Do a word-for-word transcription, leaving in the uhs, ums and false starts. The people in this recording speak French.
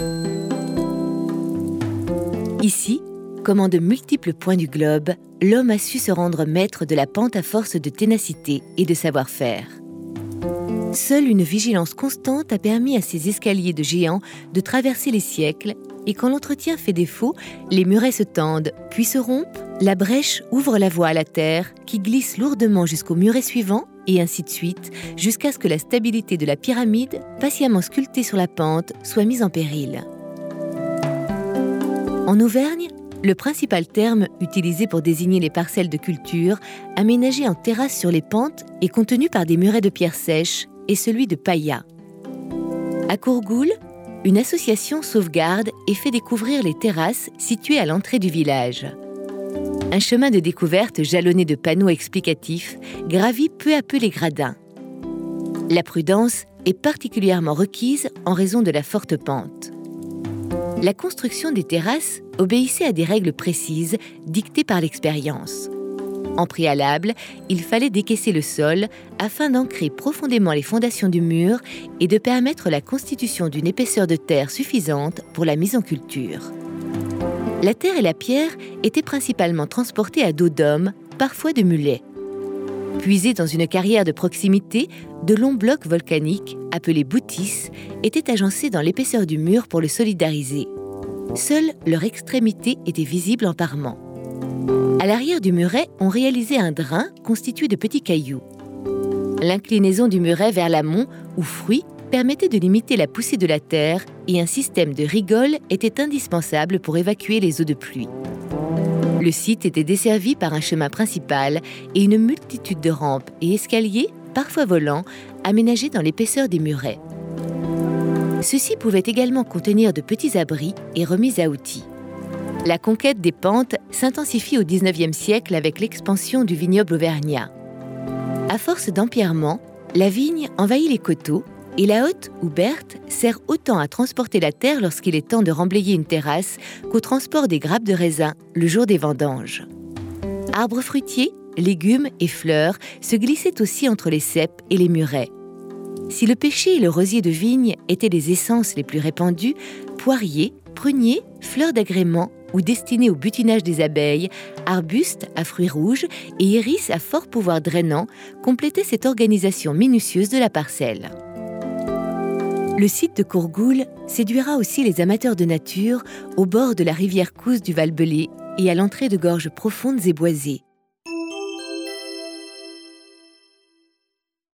Ici, comme en de multiples points du globe, l'homme a su se rendre maître de la pente à force de ténacité et de savoir-faire. Seule une vigilance constante a permis à ces escaliers de géants de traverser les siècles, et quand l'entretien fait défaut, les murets se tendent, puis se rompent, la brèche ouvre la voie à la terre, qui glisse lourdement jusqu'au muret suivant, et ainsi de suite, jusqu'à ce que la stabilité de la pyramide, patiemment sculptée sur la pente, soit mise en péril. En Auvergne, le principal terme utilisé pour désigner les parcelles de culture, aménagées en terrasse sur les pentes et contenues par des murets de pierre sèche, est celui de paillat. À Courgoul, une association sauvegarde et fait découvrir les terrasses situées à l'entrée du village. Un chemin de découverte jalonné de panneaux explicatifs gravit peu à peu les gradins. La prudence est particulièrement requise en raison de la forte pente. La construction des terrasses obéissait à des règles précises dictées par l'expérience. En préalable, il fallait décaisser le sol afin d'ancrer profondément les fondations du mur et de permettre la constitution d'une épaisseur de terre suffisante pour la mise en culture. La terre et la pierre étaient principalement transportées à dos d'homme, parfois de mulets. Puisés dans une carrière de proximité, de longs blocs volcaniques, appelés boutis, étaient agencés dans l'épaisseur du mur pour le solidariser. Seule leur extrémité était visible en parement. À l'arrière du muret, on réalisait un drain constitué de petits cailloux. L'inclinaison du muret vers l'amont ou fruit permettait de limiter la poussée de la terre et un système de rigoles était indispensable pour évacuer les eaux de pluie. Le site était desservi par un chemin principal et une multitude de rampes et escaliers, parfois volants, aménagés dans l'épaisseur des murets. Ceux-ci pouvaient également contenir de petits abris et remises à outils. La conquête des pentes s'intensifie au dix-neuvième siècle avec l'expansion du vignoble auvergnat. À force d'empierrement, la vigne envahit les coteaux et la hotte ou berthe sert autant à transporter la terre lorsqu'il est temps de remblayer une terrasse qu'au transport des grappes de raisin le jour des vendanges. Arbres fruitiers, légumes et fleurs se glissaient aussi entre les ceps et les murets. Si le pêcher et le rosier de vigne étaient les essences les plus répandues, poiriers, pruniers, fleurs d'agrément ou destinés au butinage des abeilles, arbustes à fruits rouges et iris à fort pouvoir drainant complétaient cette organisation minutieuse de la parcelle. Le site de Courgoul séduira aussi les amateurs de nature au bord de la rivière Couze du Val-Belay et à l'entrée de gorges profondes et boisées.